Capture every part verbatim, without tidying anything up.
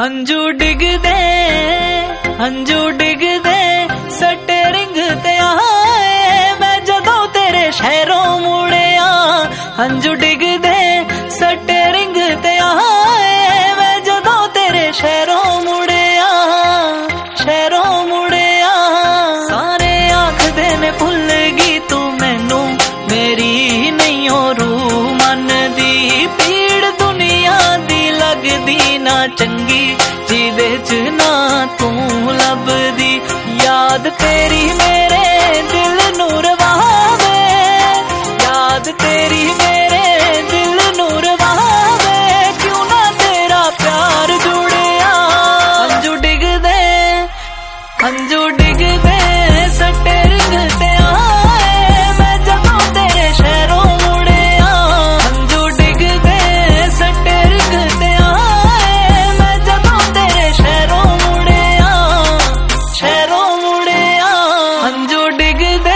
हंजू डिग दे हंजू डिग दे सट्टे रिंग ते आए मैं जदों तेरे शहरों मुड़िया। हंजू डिग दे सट्टे रिंग ते आए मैं जदों तेरे शहरों मुड़िया शहरों मुड़िया। सारे आखदे ने भुल गई तू मैनू मेरी नहीं हो रू मन दी पीड़ दुनिया दी लगदी ना चंगी जिदे च ना तू लभदी। याद तेरी मेरे दिल नू रवावे याद तेरी मेरे दिल नू रवावे क्यों ना तेरा प्यार जुड़िया। हंजू डिग दे हंजू डिग दे सट्टे रिंग ते आए मैं जदों तेरे शहरों मुड़िया। हंजू डिग दे सट्टे रिंग ते आए मैं जदों तेरे शहरों मुड़िया शहरों मुड़िया। हंजू डिग दे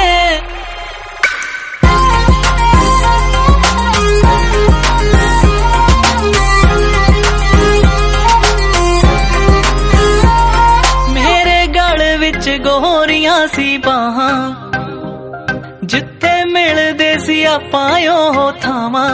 मेरे गल विच गोरियां सी बाहां जिथे मिलदे सी आपां ओह थावां।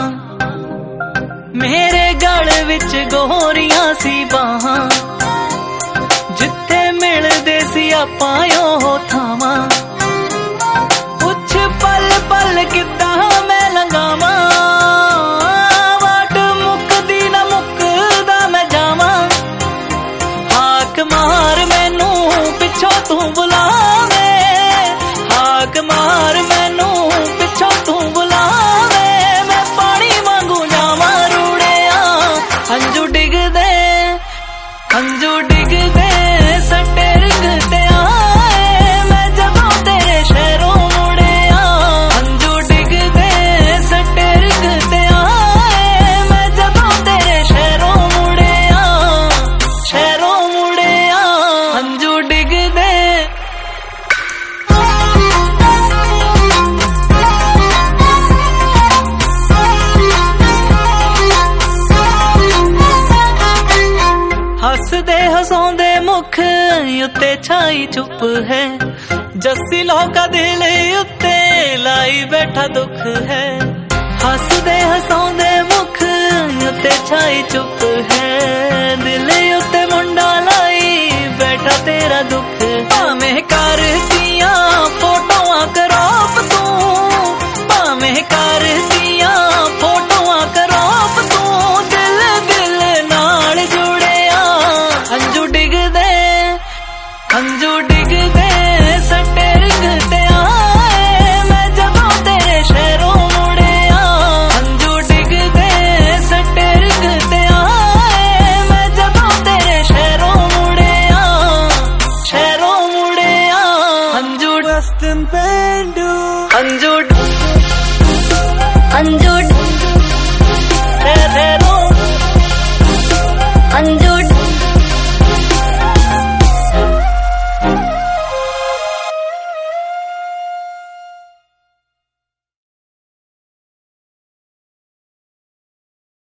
मेरे गल विच गोरियां सी बाहां जिथे मिलदे सी आपां ओह थावां। पुछ पल पल किद्दां मैं लंघावां वाट मुकदी ना मुकदा मैं जावां। हाक मार मैनू पिछों तू बुलावे हाक मार मैनू पिछों तू बुलावे मैं पानी वांगू जावां रूड़िया। हंजू डिग दे हंजू डिग दे सट्टे रिंग ते आए मैं जदों तेरे शहरों मुड़िया। हंजू डिग दे सट्टे रिंग ते आए मैं जदों तेरे शहरों मुड़िया शहरों मुड़िया। हंजू डिग दे हसदे हसौंदे मुख उत्ते छाई चुप है जस्सी लोका दिल उत्ते लाई बैठा दुख है। हसदे हसौंदे मुख उत्ते छाई चुप है दिल उत्ते मुंडा लाई बैठा